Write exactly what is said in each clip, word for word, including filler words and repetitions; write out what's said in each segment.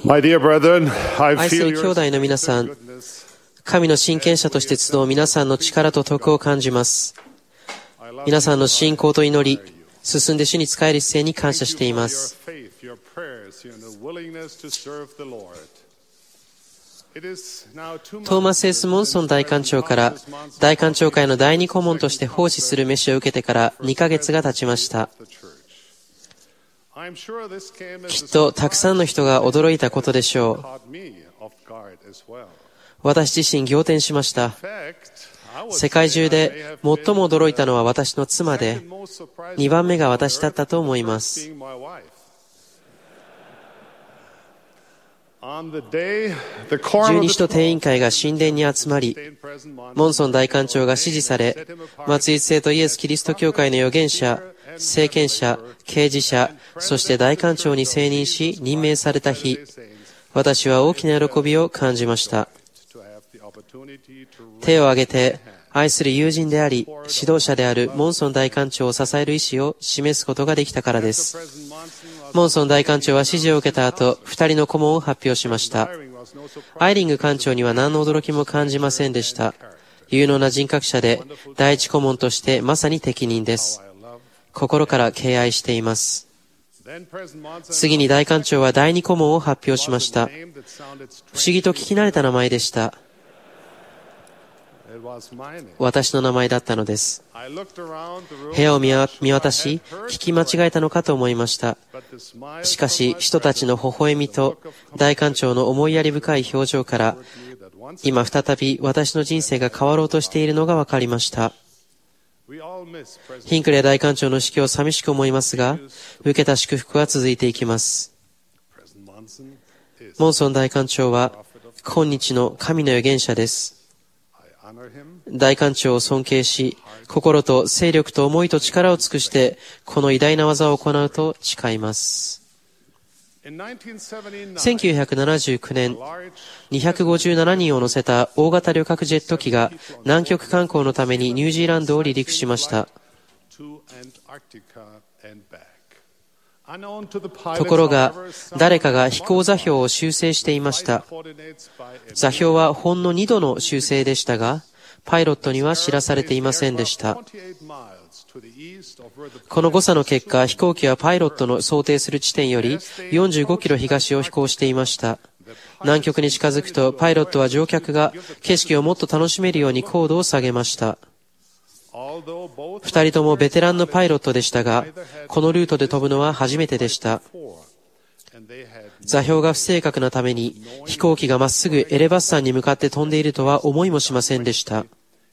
My dear brethren, I 愛す feel る兄 your 弟の皆さん、神の親権者として集う皆さんの力と徳を感じます。皆さんの信仰と祈り、進んで主に仕える姿勢に感謝しています。トーマス・エス・モンソン大館長から大館長会の第二顧問として奉仕する召しを受けてからにかげつが経ちました。きっとたくさんの人が驚いたことでしょう。私自身仰天しました。世界中で最も驚いたのは私の妻で、にばんめが私だったと思います。十二使徒定員会が神殿に集まり、モンソン大館長が支持され、松井聖とイエス・キリスト教会の預言者、聖権者、刑事者、そして大館長に選任し任命された日、私は大きな喜びを感じました。手を挙げて愛する友人であり指導者であるモンソン大館長を支える意思を示すことができたからです。モンソン大館長は指示を受けた後、二人の顧問を発表しました。アイリング館長には何の驚きも感じませんでした。有能な人格者で第一顧問としてまさに適任です。心から敬愛しています。次に大館長は第二顧問を発表しました。不思議と聞き慣れた名前でした。私の名前だったのです。部屋を見渡し、聞き間違えたのかと思いました。しかし、人たちの微笑みと大館長の思いやり深い表情から、今再び私の人生が変わろうとしているのが分かりました。ヒンクレー大館長の死去を寂しく思いますが、受けた祝福は続いていきます。モンソン大館長は今日の神の預言者です。大館長を尊敬し、心と精力と思いと力を尽くしてこの偉大な技を行うと誓います。せんきゅうひゃくななじゅうきゅうねん、にひゃくごじゅうななにんを乗せた大型旅客ジェット機が南極観光のためにニュージーランドを離陸しました。ところが、誰かが飛行座標を修正していました。座標はほんのにどの修正でしたが、パイロットには知らされていませんでした。この誤差の結果、飛行機はパイロットの想定する地点よりよんじゅうごキロ東を飛行していました。南極に近づくと、パイロットは乗客が景色をもっと楽しめるように高度を下げました。二人ともベテランのパイロットでしたが、このルートで飛ぶのは初めてでした。座標が不正確なために、飛行機がまっすぐエレバス山に向かって飛んでいるとは思いもしませんでした。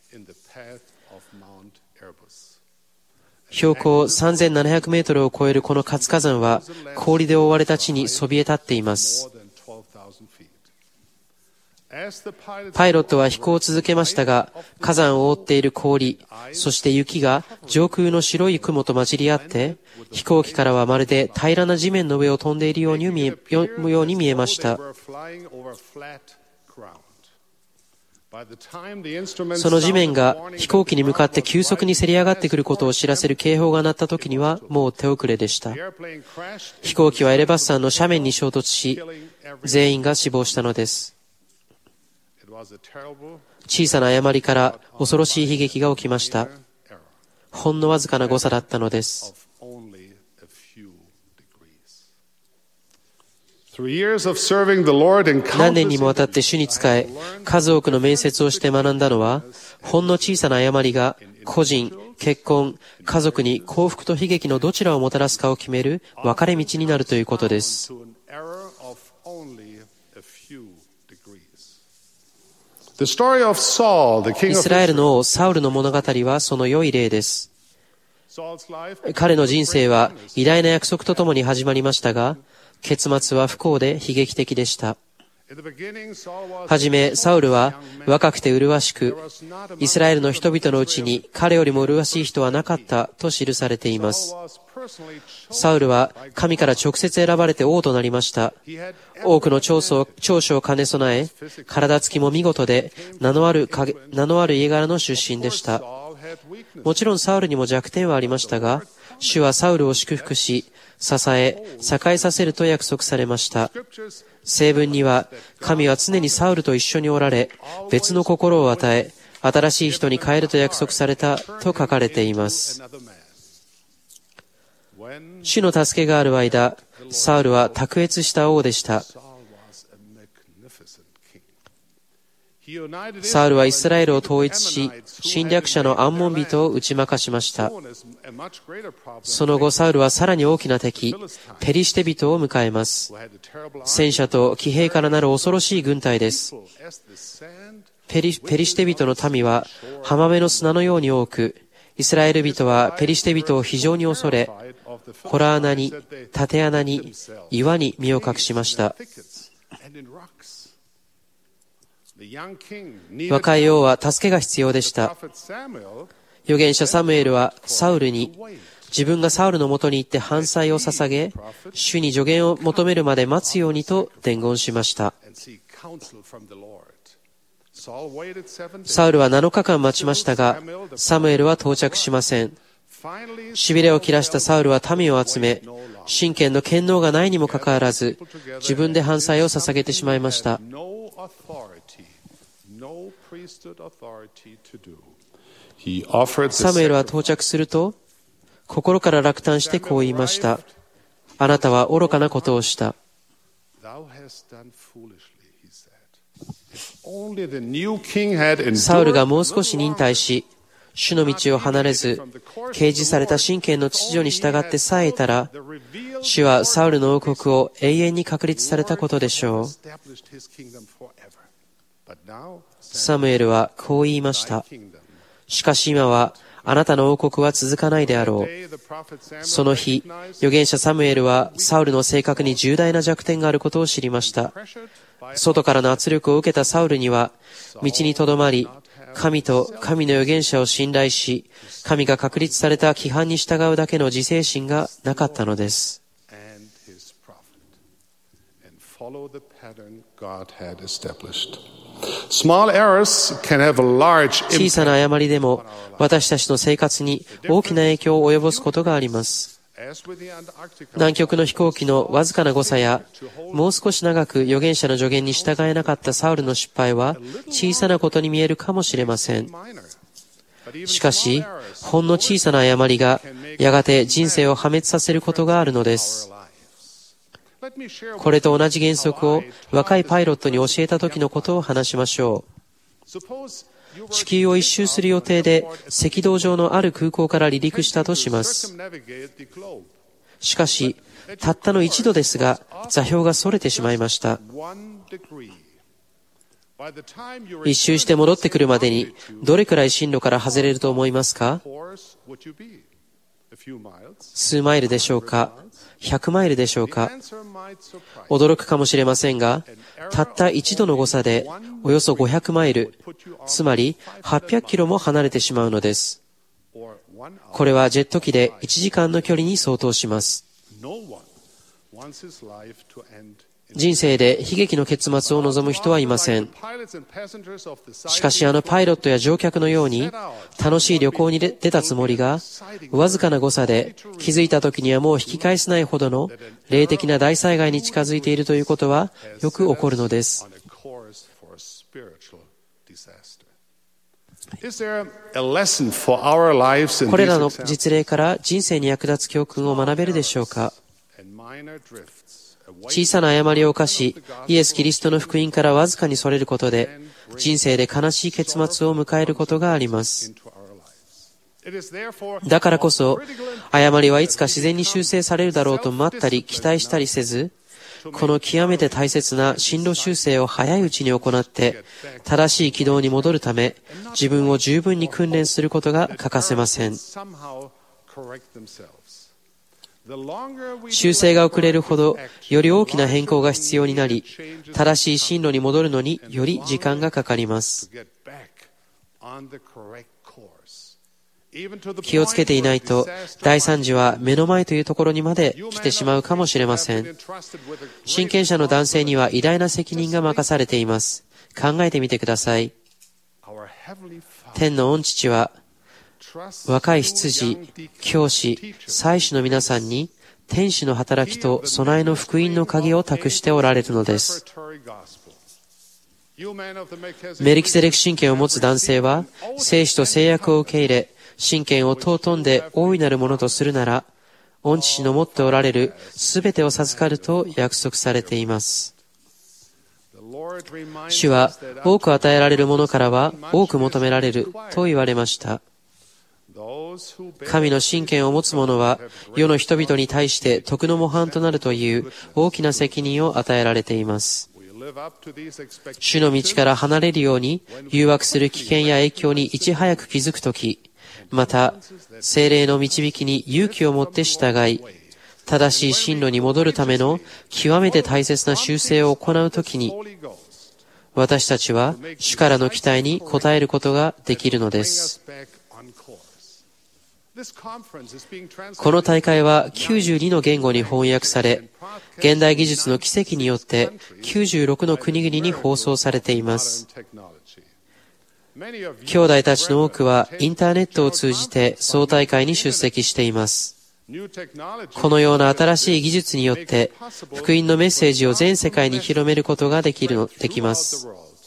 標高さんぜんななひゃくメートルを超えるこの活火山は、氷で覆われた地にそびえ立っています。パイロットは飛行を続けましたが、火山を覆っている氷、そして雪が上空の白い雲と混じり合って、飛行機からはまるで平らな地面の上を飛んでいるように見え、ように見えました。その地面が飛行機に向かって急速にせり上がってくることを知らせる警報が鳴った時にはもう手遅れでした。飛行機はエレバス山の斜面に衝突し、全員が死亡したのです。小さな誤りから恐ろしい悲劇が起きました。ほんのわずかな誤差だったのです。何年にもわたって主に仕え、数多くの面接をして学んだのは、ほんの小さな誤りが個人、結婚、家族に幸福と悲劇のどちらをもたらすかを決める分かれ道になるということです。イスラエルの王サウルの物語はその良い例です。彼の人生は偉大な約束とともに始まりましたが、結末は不幸で悲劇的でした。はじめ、サウルは若くて麗しく、イスラエルの人々のうちに彼よりも麗しい人はなかったと記されています。サウルは神から直接選ばれて王となりました。多くの長所、長所を兼ね備え、体つきも見事で名のある、名のある家柄の出身でした。もちろんサウルにも弱点はありましたが、主はサウルを祝福し、 支え、栄えさせると約束されました。聖文には、神は常にサウルと一緒におられ、別の心を与え、新しい人に変えると約束されたと書かれています。主の助けがある間、サウルは卓越した王でした。サウルはイスラエルを統一し、侵略者のアンモン人を打ち負かしました。その後、サウルはさらに大きな敵、ペリシテ人を迎えます。戦車と騎兵からなる恐ろしい軍隊です。ペリ、ペリシテ人の民は浜辺の砂のように多く、イスラエル人はペリシテ人を非常に恐れ、洞穴に、縦穴に、岩に身を隠しました。若い王は助けが必要でした。預言者サムエルはサウルに、自分がサウルのもとに行って犯罪を捧げ、主に助言を求めるまで待つようにと伝言しました。サウルはなのかかん待ちましたが、サムエルは到着しません。しびれを切らしたサウルは民を集め、神権の権能がないにもかかわらず、自分で犯罪を捧げてしまいました。サムエルは到着すると、心から落胆してこう言いました。あなたは愚かなことをした。サウルがもう少し忍耐し、主の道を離れず、掲示された神権の秩序に従ってさえいたら、主はサウルの王国を永遠に確立されたことでしょう。サムエルはこう言いました。しかし今は、あなたの王国は続かないであろう。その日、預言者サムエルはサウルの性格に重大な弱点があることを知りました。外からの圧力を受けたサウルには、道にとどまり、神と神の預言者を信頼し、神が確立された規範に従うだけの自制心がなかったのです。小さな誤りでも私たちの生活に大きな影響を及ぼすことがあります。南極の飛行機のわずかな誤差や、もう少し長く預言者の助言に従えなかったサウルの失敗は小さなことに見えるかもしれません。しかし、ほんの小さな誤りがやがて人生を破滅させることがあるのです。これと同じ原則を若いパイロットに教えた時のことを話しましょう。地球を一周する予定で赤道上のある空港から離陸したとします。しかし、たったの一度ですが、座標がそれてしまいました。一周して戻ってくるまでにどれくらい進路から外れると思いますか？数マイルでしょうか？ひゃくマイルでしょうか？驚くかもしれませんが、たった一度の誤差でおよそごひゃくマイル、つまりはっぴゃくキロも離れてしまうのです。これはジェット機でいちじかんの距離に相当します。人生で悲劇の結末を望む人はいません。しかしあのパイロットや乗客のように楽しい旅行に出たつもりが、わずかな誤差で気づいた時にはもう引き返せないほどの霊的な大災害に近づいているということはよく起こるのです。これらの実例から人生に役立つ教訓を学べるでしょうか？小さな誤りを犯し、イエス・キリストの福音からわずかにそれることで、人生で悲しい結末を迎えることがあります。だからこそ、誤りはいつか自然に修正されるだろうと待ったり期待したりせず、この極めて大切な進路修正を早いうちに行って、正しい軌道に戻るため、自分を十分に訓練することが欠かせません。修正が遅れるほど、より大きな変更が必要になり、正しい進路に戻るのにより時間がかかります。気をつけていないと、大惨事は目の前というところにまで来てしまうかもしれません。親権者の男性には偉大な責任が任されています。考えてみてください。天の御父は、若い執事、教師、祭司の皆さんに天使の働きと備えの福音の鍵を託しておられるのです。メルキゼレク神権を持つ男性は、聖子と誓約を受け入れ、神権を尊んで大いなるものとするなら、御父の持っておられるすべてを授かると約束されています。主は、多く与えられるものからは多く求められると言われました。神の神権を持つ者は、世の人々に対して徳の模範となるという大きな責任を与えられています。主の道から離れるように誘惑する危険や影響にいち早く気づくとき、また、聖霊の導きに勇気を持って従い、正しい進路に戻るための極めて大切な修正を行うときに、私たちは主からの期待に応えることができるのです。この大会はきゅうじゅうにの言語に翻訳され、現代技術の奇跡によってきゅうじゅうろくの国々に放送されています。兄弟たちの多くはインターネットを通じて総大会に出席しています。このような新しい技術によって福音のメッセージを全世界に広めることができるの、できます。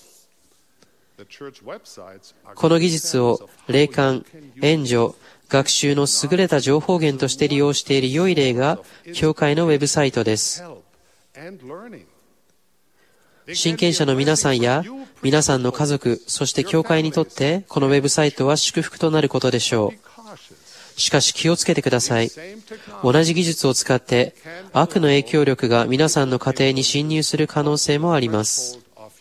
この技術を霊感、援助、学習の優れた情報源として利用している良い例が教会のウェブサイトです。親権者の皆さんや皆さんの家族、そして教会にとってこのウェブサイトは祝福となることでしょう。しかし気をつけてください。同じ技術を使って悪の影響力が皆さんの家庭に侵入する可能性もあります。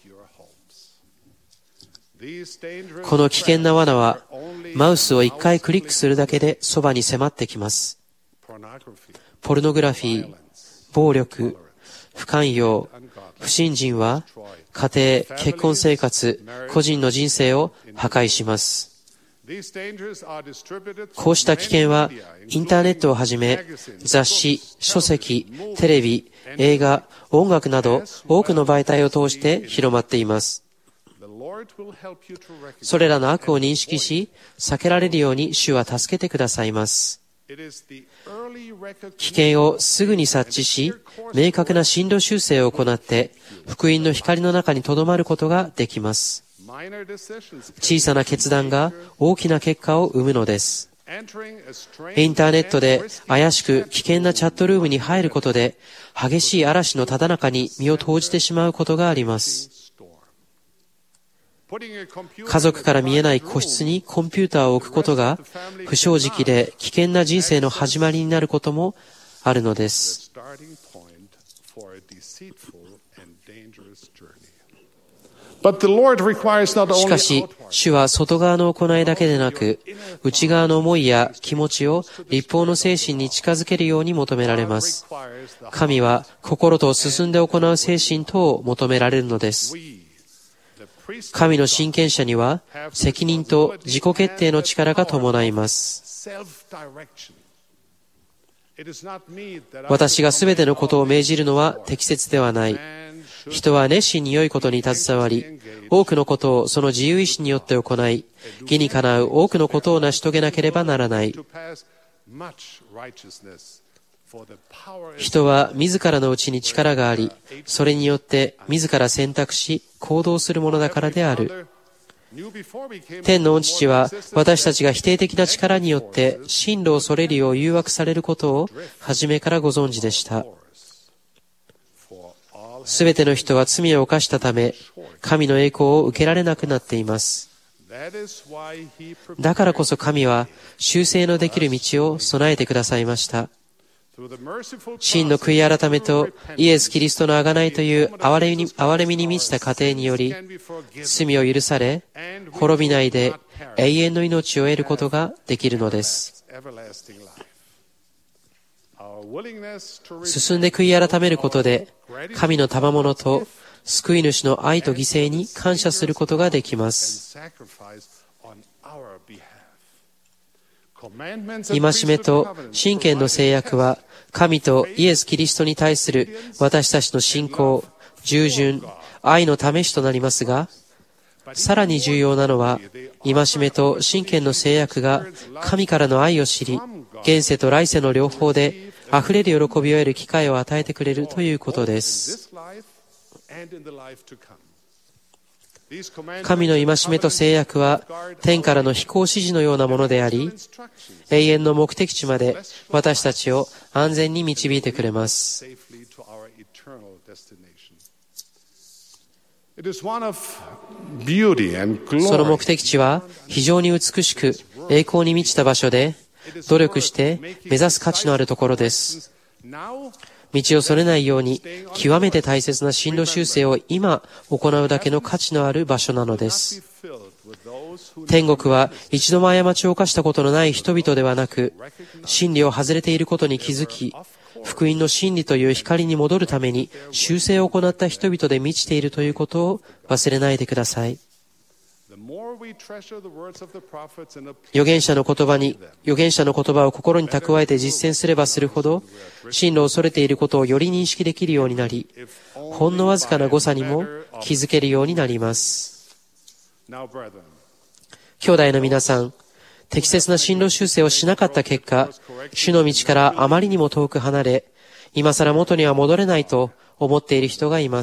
この危険な罠はマウスを一回クリックするだけでそばに迫ってきます。ポルノグラフィー、暴力、不寛容、不信心は家庭、結婚生活、個人の人生を破壊します。こうした危険はインターネットをはじめ雑誌、書籍、テレビ、映画、音楽など多くの媒体を通して広まっています。それらの悪を認識し、避けられるように主は助けてくださいます。危険をすぐに察知し、明確な進路修正を行って、福音の光の中に留まることができます。小さな決断が大きな結果を生むのです。インターネットで怪しく危険なチャットルームに入ることで、激しい嵐のただ中に身を投じてしまうことがあります。家族から見えない個室にコンピューターを置くことが不正直で危険な人生の始まりになることもあるのです。しかし、主は外側の行いだけでなく、内側の思いや気持ちを律法の精神に近づけるように求められます。神は心と進んで行う精神とを求められるのです。神の親権者には責任と自己決定の力が伴います。私がすべてのことを命じるのは適切ではない。人は熱心に良いことに携わり、多くのことをその自由意志によって行い、義にかなう多くのことを成し遂げなければならない。人は自らのうちに力があり、それによって自ら選択し行動するものだからである。天の御父は私たちが否定的な力によって進路をそれるよう誘惑されることを初めからご存知でした。すべての人は罪を犯したため、神の栄光を受けられなくなっています。だからこそ神は修正のできる道を備えてくださいました。真の悔い改めとイエス・キリストの贖いという憐れみに、憐れみに満ちた過程により、罪を許され、滅びないで永遠の命を得ることができるのです。進んで悔い改めることで、神の賜物と救い主の愛と犠牲に感謝することができます。戒めと親権の制約は、神とイエス・キリストに対する私たちの信仰、従順、愛の試しとなりますが、さらに重要なのは、戒めと親権の制約が神からの愛を知り、現世と来世の両方で溢れる喜びを得る機会を与えてくれるということです。神の戒めと制約は天からの飛行指示のようなものであり、永遠の目的地まで私たちを安全に導いてくれます。その目的地は非常に美しく栄光に満ちた場所で、努力して目指す価値のあるところです。道をそれないように極めて大切な進路修正を今行うだけの価値のある場所なのです。天国は一度も過ちを犯したことのない人々ではなく、真理を外れていることに気づき、福音の真理という光に戻るために修正を行った人々で満ちているということを忘れないでください。預言者の言葉に、預言者の言葉を心に蓄えて実践すればするほど、真路を恐れていることをより認識できるようになり、ほんのわずかな誤差にも気づけるようになります。兄弟の皆さん、適切な進路修正をしなかった結果、主の道からあまりにも遠く離れ、今更元には戻れないと思っている人がいます。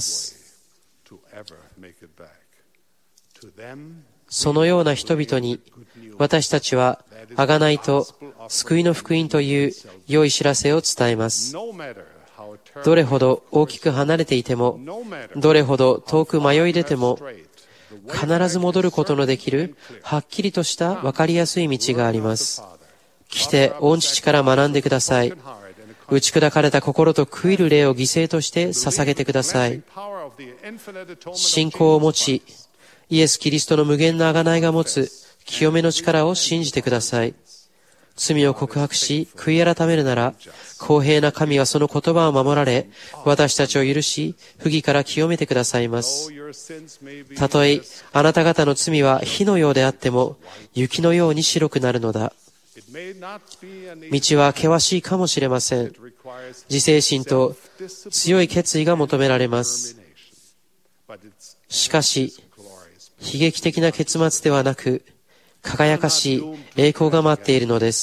そのような人々に、私たちは、贖いと救いの福音という良い知らせを伝えます。どれほど大きく離れていても、どれほど遠く迷い出ても、必ず戻ることのできる、はっきりとした分かりやすい道があります。来て、御父から学んでください。打ち砕かれた心と悔いる霊を犠牲として捧げてください。信仰を持ち、イエス・キリストの無限な贖いが持つ清めの力を信じてください。罪を告白し、悔い改めるなら、公平な神はその言葉を守られ、私たちを許し、不義から清めてくださいます。たとえ、あなた方の罪は火のようであっても、雪のように白くなるのだ。道は険しいかもしれません。自制心と強い決意が求められます。しかし、悲劇的な結末ではなく、輝かしい栄光が待っているのです。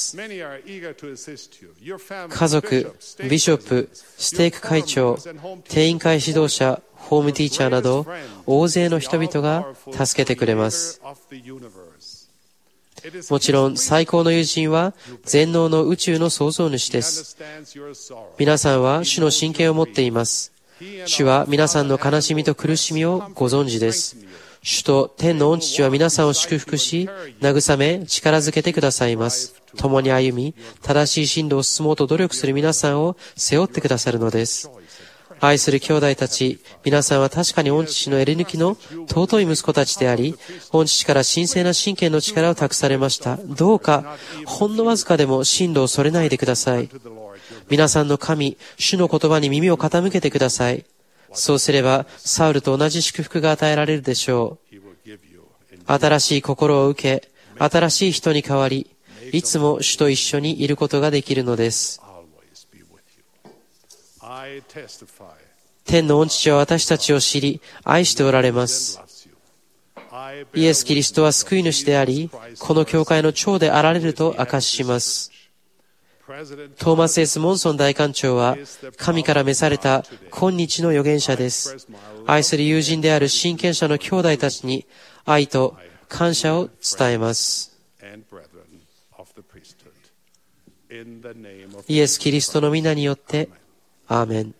家族、ビショップ、ステーク会長、定員会指導者、ホームティーチャーなど、大勢の人々が助けてくれます。もちろん、最高の友人は、全能の宇宙の創造主です。皆さんは主の真剣を持っています。主は皆さんの悲しみと苦しみをご存知です。主と天の御父は皆さんを祝福し、慰め、力づけてくださいます。共に歩み、正しい進路を進もうと努力する皆さんを背負ってくださるのです。愛する兄弟たち、皆さんは確かに御父のエレ抜きの尊い息子たちであり、御父から神聖な神権の力を託されました。どうか、ほんのわずかでも進路をそれないでください。皆さんの神、主の言葉に耳を傾けてください。そうすれば、サウルと同じ祝福が与えられるでしょう。新しい心を受け、新しい人に変わり、いつも主と一緒にいることができるのです。天の御父は私たちを知り、愛しておられます。イエス・キリストは救い主であり、この教会の長であられると証しします。トーマス・エス・モンソン大官長は、神から召された今日の預言者です。愛する友人である親権者の兄弟たちに愛と感謝を伝えます。イエス・キリストの皆によって、アーメン。